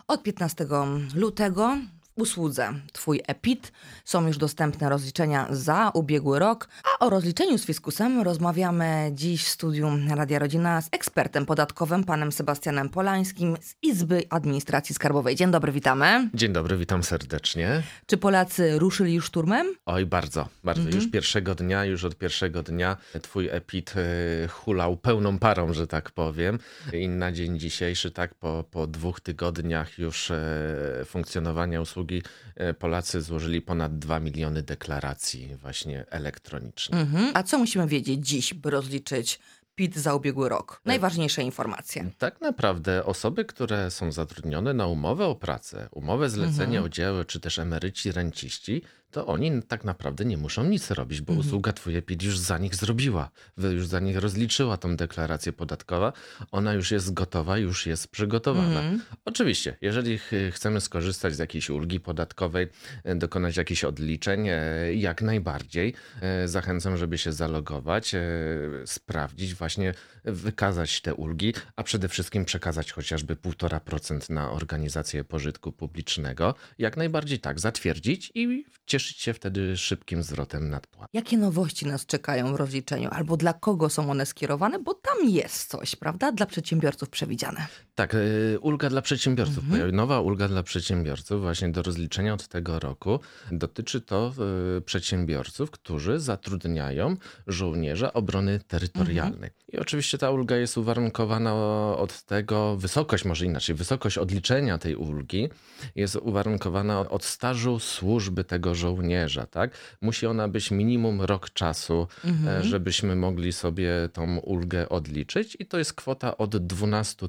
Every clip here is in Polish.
Od 15 lutego w usłudze Twój e-PIT są już dostępne rozliczenia za ubiegły rok, a o rozliczeniu z fiskusem rozmawiamy dziś w studiu Radia Rodzina z ekspertem podatkowym, panem Sebastianem Polańskim z Izby Administracji Skarbowej. Dzień dobry, witamy. Dzień dobry, witam serdecznie. Czy Polacy ruszyli już szturmem? Oj, bardzo. Już od pierwszego dnia twój e-PIT hulał pełną parą, że tak powiem. I na dzień dzisiejszy, tak po 2 tygodniach już funkcjonowania usługi, Polacy złożyli ponad 2 miliony deklaracji właśnie elektronicznych. A co musimy wiedzieć dziś, by rozliczyć PIT za ubiegły rok? Najważniejsze informacje. Tak naprawdę osoby, które są zatrudnione na umowę o pracę, umowę zlecenia o dzieło, czy też emeryci, renciści, to oni tak naprawdę nie muszą nic robić, bo usługa Twój e-PIT już za nich zrobiła, już za nich rozliczyła tą deklarację podatkową. Ona już jest gotowa, już jest przygotowana. Oczywiście, jeżeli chcemy skorzystać z jakiejś ulgi podatkowej, dokonać jakichś odliczeń, jak najbardziej zachęcam, żeby się zalogować, sprawdzić, właśnie wykazać te ulgi, a przede wszystkim przekazać chociażby 1,5% na organizację pożytku publicznego. Jak najbardziej tak, zatwierdzić i cieszyć się wtedy szybkim zwrotem nadpłat. Jakie nowości nas czekają w rozliczeniu? Albo dla kogo są one skierowane? Bo tam jest coś, prawda? Dla przedsiębiorców przewidziane. Tak, ulga dla przedsiębiorców. Nowa ulga dla przedsiębiorców właśnie do rozliczenia od tego roku. Dotyczy to przedsiębiorców, którzy zatrudniają żołnierza obrony terytorialnej. I oczywiście ta ulga jest uwarunkowana od tego, wysokość odliczenia tej ulgi jest uwarunkowana od stażu służby tego żołnierza, tak? Musi ona być minimum rok czasu, żebyśmy mogli sobie tą ulgę odliczyć i to jest kwota od 12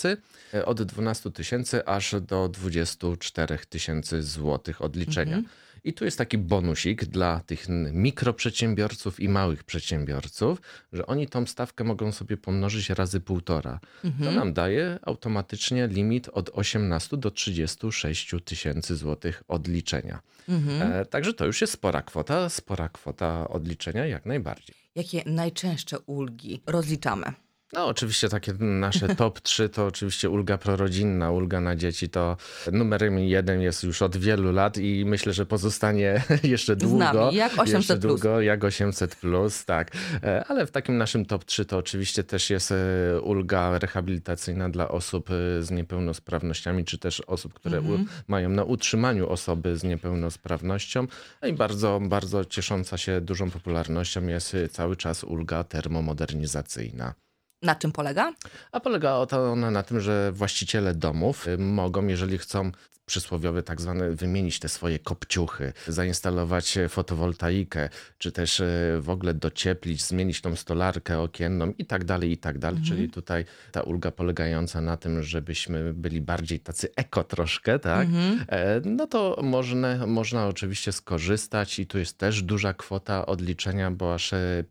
tysięcy aż do 24 tysięcy złotych odliczenia. I tu jest taki bonusik dla tych mikroprzedsiębiorców i małych przedsiębiorców, że oni tą stawkę mogą sobie pomnożyć razy 1,5. To nam daje automatycznie limit od 18 do 36 tysięcy złotych odliczenia. Także to już jest spora kwota odliczenia jak najbardziej. Jakie najczęstsze ulgi rozliczamy? No oczywiście takie nasze top 3 to oczywiście ulga prorodzinna, ulga na dzieci to numerem 1 jest już od wielu lat i myślę, że pozostanie jeszcze długo. Z nami, jak 800+. Jak 800+, tak. Ale w takim naszym top 3 to oczywiście też jest ulga rehabilitacyjna dla osób z niepełnosprawnościami, czy też osób, które mają na utrzymaniu osoby z niepełnosprawnością. No i bardzo, bardzo ciesząca się dużą popularnością jest cały czas ulga termomodernizacyjna. Na czym polega? A polega ona na tym, że właściciele domów mogą, jeżeli chcą przysłowiowe tak zwane wymienić te swoje kopciuchy, zainstalować fotowoltaikę, czy też w ogóle docieplić, zmienić tą stolarkę okienną i tak dalej. Czyli tutaj ta ulga polegająca na tym, żebyśmy byli bardziej tacy eko troszkę, tak? No to można oczywiście skorzystać i tu jest też duża kwota odliczenia, bo aż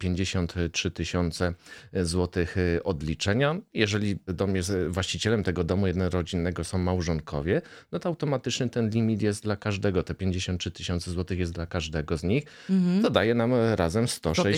53 tysiące złotych odliczenia. Jeżeli właścicielem tego domu jednorodzinnego są małżonkowie, no to automatycznie ten limit jest dla każdego, te 53 tysiące złotych jest dla każdego z nich. To daje nam razem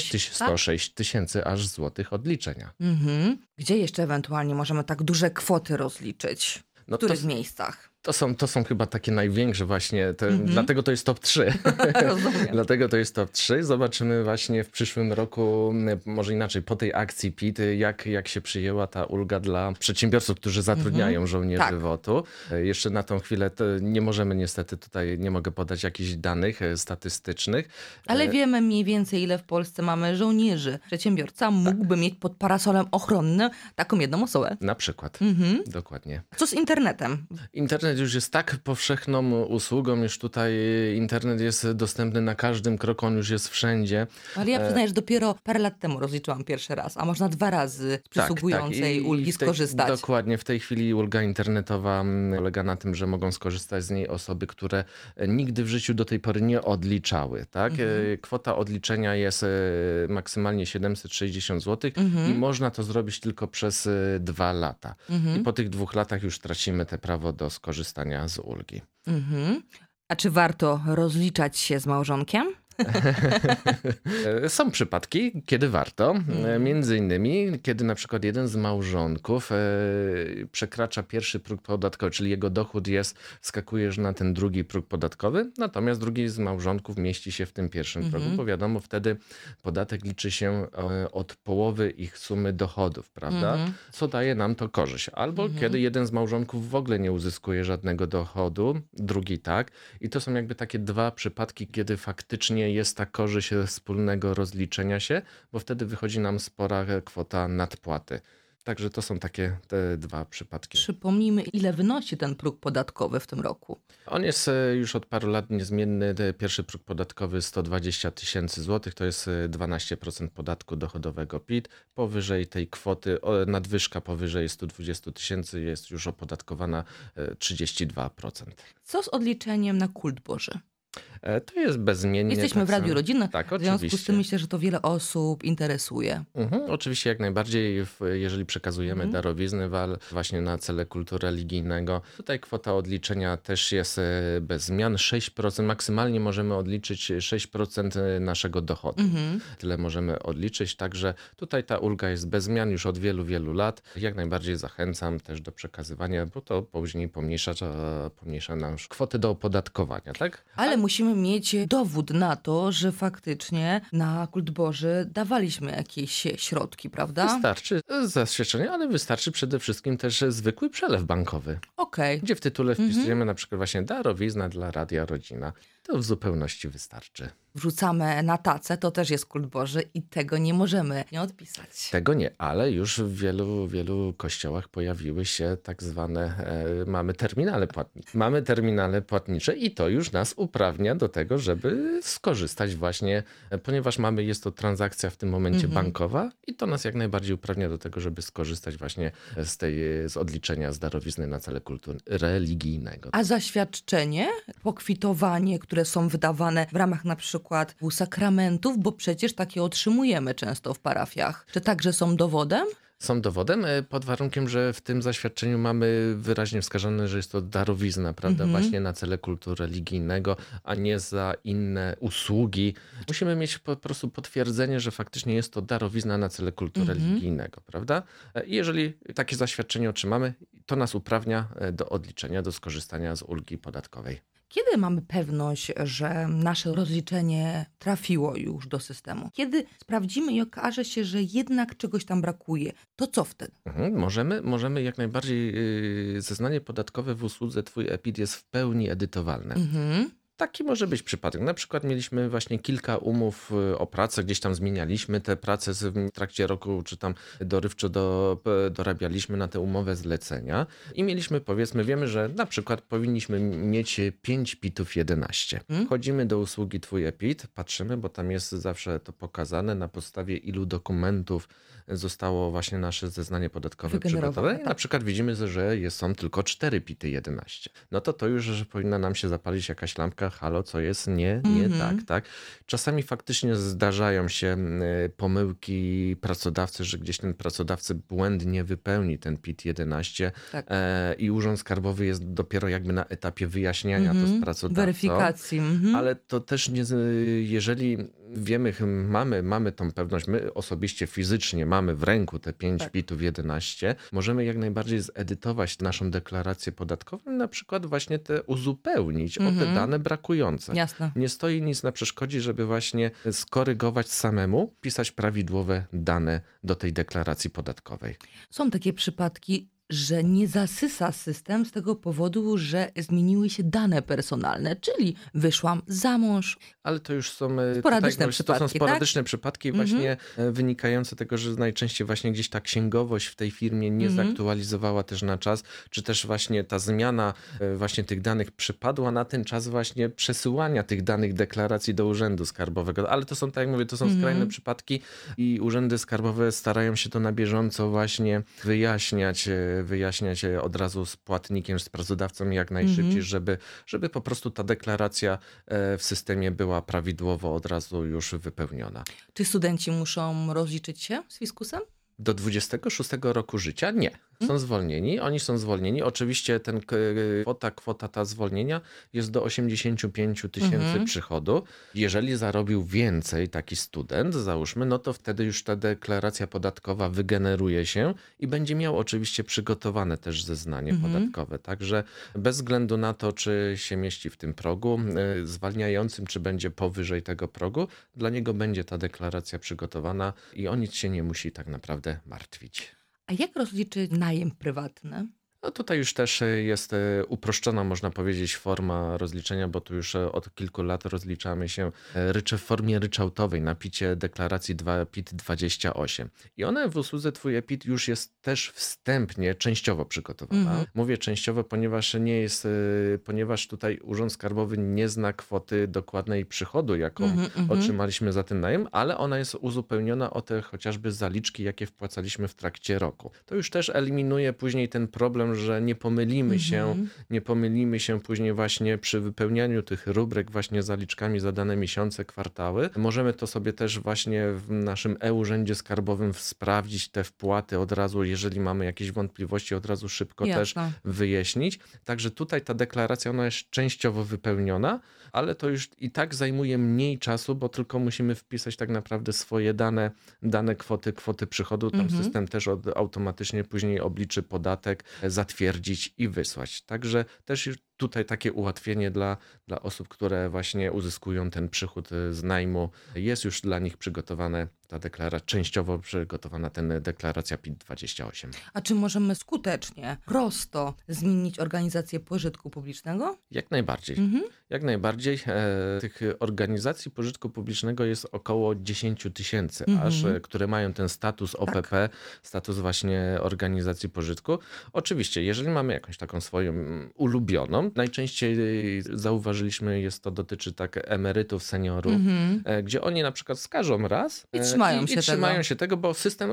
106 tysięcy aż złotych odliczenia. Gdzie jeszcze ewentualnie możemy tak duże kwoty rozliczyć? W których miejscach? To są chyba takie największe właśnie, dlatego to jest top 3. Dlatego to jest top 3. Zobaczymy właśnie w przyszłym roku, może inaczej, po tej akcji PIT, jak się przyjęła ta ulga dla przedsiębiorców, którzy zatrudniają żołnierzy WOT-u. Jeszcze na tą chwilę nie możemy niestety tutaj, nie mogę podać jakichś danych statystycznych. Ale wiemy mniej więcej, ile w Polsce mamy żołnierzy. Przedsiębiorca mógłby mieć pod parasolem ochronnym taką jedną osobę. Na przykład, dokładnie. Co z internetem? Internet już jest tak powszechną usługą, już tutaj internet jest dostępny na każdym kroku, on już jest wszędzie. Ale ja przyznaję, że dopiero parę lat temu rozliczyłam pierwszy raz, a można 2 razy z przysługującej ulgi skorzystać. Dokładnie, w tej chwili ulga internetowa polega na tym, że mogą skorzystać z niej osoby, które nigdy w życiu do tej pory nie odliczały. Tak? Kwota odliczenia jest maksymalnie 760 zł i można to zrobić tylko przez 2 lata. I po tych 2 latach już tracimy te prawo do skorzystania z ulgi. A czy warto rozliczać się z małżonkiem? Są przypadki, kiedy warto. Między innymi, kiedy na przykład jeden z małżonków przekracza pierwszy próg podatkowy, czyli jego dochód skakujesz na ten drugi próg podatkowy, natomiast drugi z małżonków mieści się w tym pierwszym progu, bo wiadomo, wtedy podatek liczy się od połowy ich sumy dochodów, prawda? Co daje nam to korzyść. Albo kiedy jeden z małżonków w ogóle nie uzyskuje żadnego dochodu, drugi tak. I to są jakby takie dwa przypadki, kiedy faktycznie jest ta korzyść wspólnego rozliczenia się, bo wtedy wychodzi nam spora kwota nadpłaty. Także to są takie te dwa przypadki. Przypomnijmy, ile wynosi ten próg podatkowy w tym roku. On jest już od paru lat niezmienny. Pierwszy próg podatkowy 120 000 złotych, to jest 12% podatku dochodowego PIT. Powyżej tej kwoty, nadwyżka powyżej 120 000 jest już opodatkowana 32%. Co z odliczeniem na kult Boży? To jest bezmiennie. Jesteśmy w Radiu Rodzina, tak, w związku oczywiście. z tym myślę, że to wiele osób interesuje. Oczywiście jak najbardziej, jeżeli przekazujemy darowizny właśnie na cele kultu religijnego, tutaj kwota odliczenia też jest bez zmian. 6%, maksymalnie możemy odliczyć 6% naszego dochodu. Tyle możemy odliczyć, także tutaj ta ulga jest bez zmian już od wielu, wielu lat. Jak najbardziej zachęcam też do przekazywania, bo to później pomniejsza nam kwotę do opodatkowania, tak? Ale musimy mieć dowód na to, że faktycznie na kult Boży dawaliśmy jakieś środki, prawda? Wystarczy zaświadczenie, ale wystarczy przede wszystkim też zwykły przelew bankowy. Okej. Gdzie w tytule wpisujemy na przykład właśnie darowizna dla Radia Rodzina. To w zupełności wystarczy. Wrzucamy na tacę, to też jest kult Boży i tego nie możemy nie odpisać. Tego nie, ale już w wielu kościołach pojawiły się tak zwane, mamy terminale płatnicze i to już nas uprawnia do tego, żeby skorzystać właśnie, ponieważ jest to transakcja w tym momencie bankowa i to nas jak najbardziej uprawnia do tego, żeby skorzystać właśnie z odliczenia z darowizny na cele kultu religijnego. A zaświadczenie, pokwitowanie, które są wydawane w ramach na przykład sakramentów, bo przecież takie otrzymujemy często w parafiach. Czy także są dowodem? Są dowodem pod warunkiem, że w tym zaświadczeniu mamy wyraźnie wskazane, że jest to darowizna, prawda, właśnie na cele kultu religijnego, a nie za inne usługi. Musimy mieć po prostu potwierdzenie, że faktycznie jest to darowizna na cele kultu religijnego, prawda? I jeżeli takie zaświadczenie otrzymamy, to nas uprawnia do odliczenia, do skorzystania z ulgi podatkowej. Kiedy mamy pewność, że nasze rozliczenie trafiło już do systemu? Kiedy sprawdzimy i okaże się, że jednak czegoś tam brakuje, to co wtedy? Możemy jak najbardziej, zeznanie podatkowe w usłudze Twój e-PIT jest w pełni edytowalne. Taki może być przypadek. Na przykład mieliśmy właśnie kilka umów o pracę, gdzieś tam zmienialiśmy te prace w trakcie roku, czy tam dorywczo dorabialiśmy na tę umowę zlecenia i mieliśmy, powiedzmy, wiemy, że na przykład powinniśmy mieć 5 PIT-ów 11. Wchodzimy do usługi Twój e-PIT, patrzymy, bo tam jest zawsze to pokazane, na podstawie ilu dokumentów zostało właśnie nasze zeznanie podatkowe przygotowane. I na przykład widzimy, że są tylko 4 PIT-y 11. No to już, że powinna nam się zapalić jakaś lampka, halo, co jest nie tak. Czasami faktycznie zdarzają się pomyłki pracodawcy, że gdzieś ten pracodawcy błędnie wypełni ten PIT 11 i Urząd Skarbowy jest dopiero jakby na etapie wyjaśniania to z pracodawcą. Weryfikacji. Ale to też nie, jeżeli wiemy, mamy tą pewność, my osobiście fizycznie mamy w ręku te 5 PIT-ów 11, możemy jak najbardziej zedytować naszą deklarację podatkową i na przykład właśnie te uzupełnić o te dane brakujące. Jasne. Nie stoi nic na przeszkodzie, żeby właśnie skorygować samemu, pisać prawidłowe dane do tej deklaracji podatkowej. Są takie przypadki, że nie zasysa system z tego powodu, że zmieniły się dane personalne, czyli wyszłam za mąż. Ale to już są sporadyczne przypadki, to są sporadyczne przypadki właśnie wynikające z tego, że najczęściej właśnie gdzieś ta księgowość w tej firmie nie zaktualizowała też na czas, czy też właśnie ta zmiana właśnie tych danych przypadła na ten czas właśnie przesyłania tych danych deklaracji do Urzędu Skarbowego. Ale to są, tak jak mówię, to są skrajne przypadki i urzędy skarbowe starają się to na bieżąco właśnie wyjaśniać od razu z płatnikiem, z pracodawcą jak najszybciej, żeby po prostu ta deklaracja w systemie była prawidłowo od razu już wypełniona. Czy studenci muszą rozliczyć się z fiskusem? Do 26 roku życia nie. Są zwolnieni, oni są zwolnieni. Oczywiście kwota ta zwolnienia jest do 85 000 przychodu. Jeżeli zarobił więcej taki student, załóżmy, no to wtedy już ta deklaracja podatkowa wygeneruje się i będzie miał oczywiście przygotowane też zeznanie podatkowe. Także bez względu na to, czy się mieści w tym progu zwalniającym, czy będzie powyżej tego progu, dla niego będzie ta deklaracja przygotowana i o nic się nie musi tak naprawdę martwić. A jak rozliczyć najem prywatny? No tutaj już też jest uproszczona, można powiedzieć, forma rozliczenia, bo tu już od kilku lat rozliczamy się w formie ryczałtowej na PIT-cie deklaracji PIT-28. I ona w usłudze Twój e-PIT już jest też wstępnie częściowo przygotowana. Mówię częściowo, ponieważ tutaj Urząd Skarbowy nie zna kwoty dokładnej przychodu, jaką otrzymaliśmy za ten najem, ale ona jest uzupełniona o te chociażby zaliczki, jakie wpłacaliśmy w trakcie roku. To już też eliminuje później ten problem, że nie pomylimy się później właśnie przy wypełnianiu tych rubryk właśnie zaliczkami za dane miesiące, kwartały. Możemy to sobie też właśnie w naszym e-Urzędzie Skarbowym sprawdzić te wpłaty od razu, jeżeli mamy jakieś wątpliwości, od razu szybko też wyjaśnić. Także tutaj ta deklaracja, ona jest częściowo wypełniona, ale to już i tak zajmuje mniej czasu, bo tylko musimy wpisać tak naprawdę swoje dane kwoty przychodu. Tam system też automatycznie później obliczy podatek, zatwierdzić i wysłać. Także też już tutaj takie ułatwienie dla osób, które właśnie uzyskują ten przychód z najmu. Jest już dla nich przygotowane częściowo przygotowana deklaracja PIT-28. A czy możemy skutecznie, prosto zmienić organizację pożytku publicznego? Jak najbardziej. Jak najbardziej. Tych organizacji pożytku publicznego jest około 10 000 aż, które mają ten status OPP, status właśnie organizacji pożytku. Oczywiście, jeżeli mamy jakąś taką swoją ulubioną, najczęściej zauważyliśmy, dotyczy emerytów, seniorów, gdzie oni na przykład wskażą raz i trzymają się tego, bo system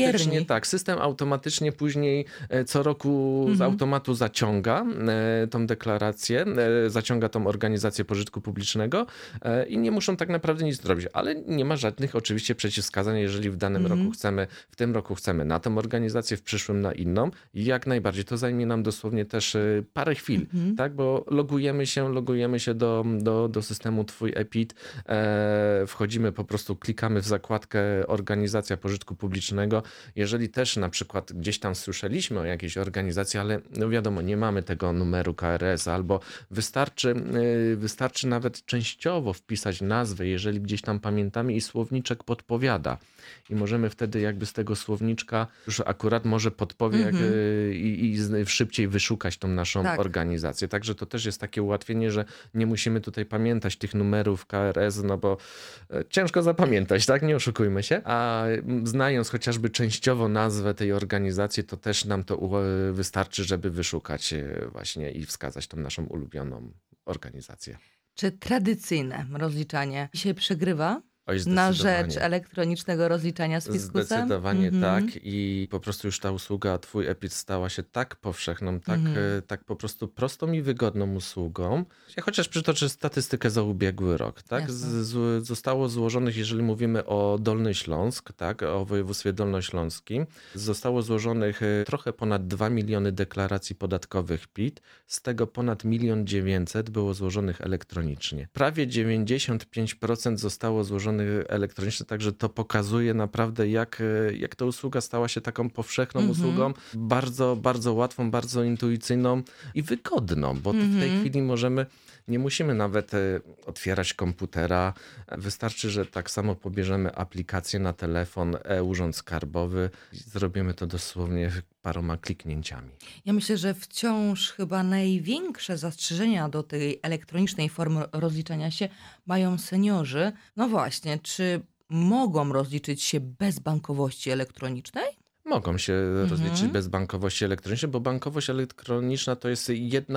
automatycznie później co roku z automatu zaciąga tą deklarację, zaciąga tą organizację pożytku publicznego i nie muszą tak naprawdę nic zrobić, ale nie ma żadnych oczywiście przeciwwskazań, jeżeli w danym roku w tym roku chcemy na tą organizację, w przyszłym na inną, jak najbardziej. To zajmie nam dosłownie też parę chwil, tak, bo logujemy się do systemu Twój e-PIT, wchodzimy, po prostu klikamy w zakładkę organizacja pożytku publicznego. Jeżeli też na przykład gdzieś tam słyszeliśmy o jakiejś organizacji, ale no wiadomo, nie mamy tego numeru KRS, albo wystarczy nawet częściowo wpisać nazwę, jeżeli gdzieś tam pamiętamy i słowniczek podpowiada. I możemy wtedy jakby z tego słowniczka już akurat może podpowie i szybciej wyszukać tą naszą organizację. Także to też jest takie ułatwienie, że nie musimy tutaj pamiętać tych numerów KRS, no bo ciężko zapamiętać, tak? Nie oszukujmy się. A znając chociażby częściowo nazwę tej organizacji, to też nam to wystarczy, żeby wyszukać właśnie i wskazać tą naszą ulubioną organizację. Czy tradycyjne rozliczanie dzisiaj przegrywa Oj, na rzecz elektronicznego rozliczania z fiskusem? Zdecydowanie tak i po prostu już ta usługa Twój e-PIT stała się tak powszechną, tak po prostu prostą i wygodną usługą. Ja chociaż przytoczę statystykę za ubiegły rok. Tak? Zostało złożonych, jeżeli mówimy o Dolny Śląsk, tak, o województwie dolnośląskim, zostało złożonych trochę ponad 2 miliony deklaracji podatkowych PIT, z tego ponad 1 900 000 było złożonych elektronicznie. Prawie 95% zostało złożonych elektronicznie, także to pokazuje naprawdę, jak ta usługa stała się taką powszechną usługą, bardzo, bardzo łatwą, bardzo intuicyjną i wygodną, bo w tej chwili nie musimy nawet otwierać komputera. Wystarczy, że tak samo pobierzemy aplikację na telefon, e-Urząd Skarbowy i zrobimy to dosłownie paroma kliknięciami. Ja myślę, że wciąż chyba największe zastrzeżenia do tej elektronicznej formy rozliczania się mają seniorzy. No właśnie, czy mogą rozliczyć się bez bankowości elektronicznej? Mogą się rozliczyć bez bankowości elektronicznej, bo bankowość elektroniczna to jest jedna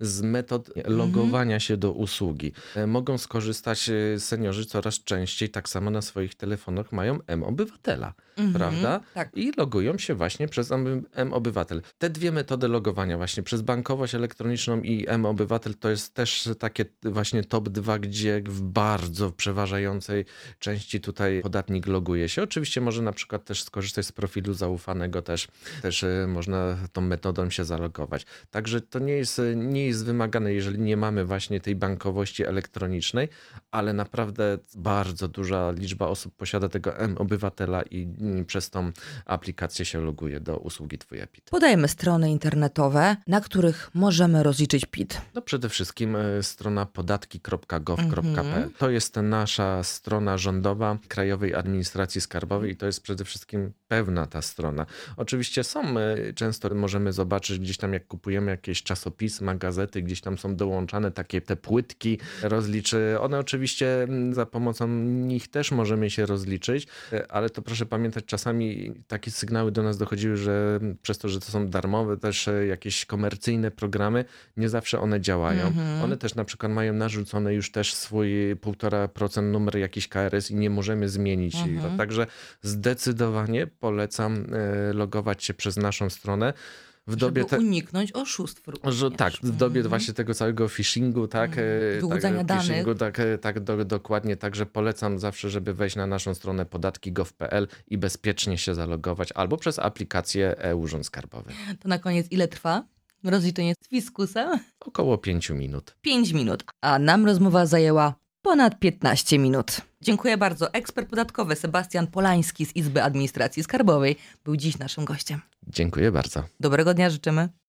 z metod logowania się do usługi. Mogą skorzystać seniorzy coraz częściej, tak samo na swoich telefonach mają M-Obywatela, prawda? Tak. I logują się właśnie przez M-Obywatel. Te dwie metody logowania właśnie przez bankowość elektroniczną i M-Obywatel to jest też takie właśnie top 2, gdzie w bardzo przeważającej części tutaj podatnik loguje się. Oczywiście może na przykład też skorzystać z profilu zaufanego, też można tą metodą się zalogować. Także to nie jest wymagane, jeżeli nie mamy właśnie tej bankowości elektronicznej, ale naprawdę bardzo duża liczba osób posiada tego M-Obywatela i przez tą aplikację się loguje do usługi Twój e-PIT. Podajemy strony internetowe, na których możemy rozliczyć PIT. No przede wszystkim strona podatki.gov.pl. To jest nasza strona rządowa Krajowej Administracji Skarbowej i to jest przede wszystkim pewna ta strona. Oczywiście często możemy zobaczyć gdzieś tam, jak kupujemy jakieś czasopisma, gazety, gdzieś tam są dołączane te płytki rozliczy. One oczywiście za pomocą nich też możemy się rozliczyć, ale to proszę pamiętać, czasami takie sygnały do nas dochodziły, że przez to, że to są darmowe też jakieś komercyjne programy, nie zawsze one działają. One też na przykład mają narzucone już też swój 1,5% numer jakiś KRS i nie możemy zmienić go. Także zdecydowanie polecam logować się przez naszą stronę. Żeby uniknąć oszustw również. Tak, w dobie właśnie tego całego phishingu, wyłudzania danych. Dokładnie, także polecam zawsze, żeby wejść na naszą stronę podatki.gov.pl i bezpiecznie się zalogować albo przez aplikację e-Urząd Skarbowy. To na koniec ile trwa rozliczenie z fiskusem? Około 5 minut. 5 minut, a nam rozmowa zajęła ponad 15 minut. Dziękuję bardzo. Ekspert podatkowy Sebastian Polański z Izby Administracji Skarbowej był dziś naszym gościem. Dziękuję bardzo. Dobrego dnia życzymy.